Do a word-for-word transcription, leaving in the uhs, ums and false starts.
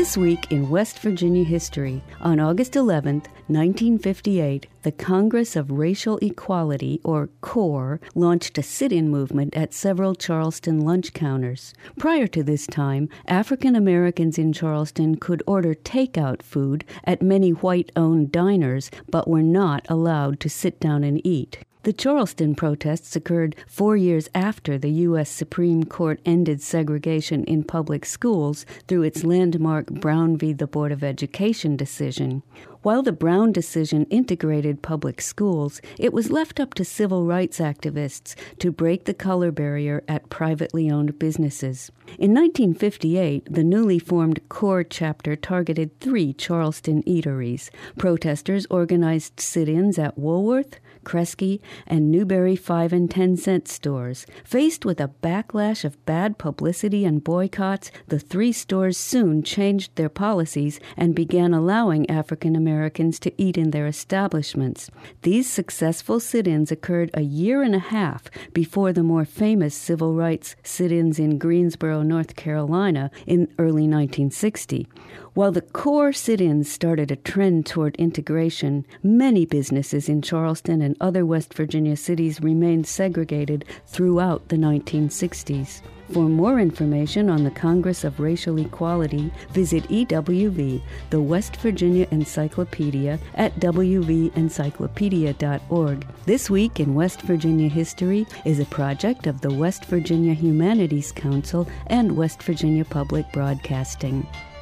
This week in West Virginia history, on August eleventh, nineteen fifty-eight, the Congress of Racial Equality, or CORE, launched a sit-in movement at several Charleston lunch counters. Prior to this time, African Americans in Charleston could order takeout food at many white-owned diners, but were not allowed to sit down and eat. The Charleston protests occurred four years after the U S Supreme Court ended segregation in public schools through its landmark Brown v. the Board of Education decision. While the Brown decision integrated public schools, it was left up to civil rights activists to break the color barrier at privately owned businesses. In nineteen fifty-eight, the newly formed CORE chapter targeted three Charleston eateries. Protesters organized sit-ins at Woolworth, Kresge, and Newberry five and ten cent stores. Faced with a backlash of bad publicity and boycotts, the three stores soon changed their policies and began allowing African Americans to eat in their establishments. These successful sit-ins occurred a year and a half before the more famous civil rights sit-ins in Greensboro, North Carolina in early nineteen sixty. While the CORE sit-ins started a trend toward integration, many businesses in Charleston and other West Virginia cities remained segregated throughout the nineteen sixties. For more information on the Congress of Racial Equality, visit E W V, the West Virginia Encyclopedia, at w v encyclopedia dot org. This Week in West Virginia History is a project of the West Virginia Humanities Council and West Virginia Public Broadcasting.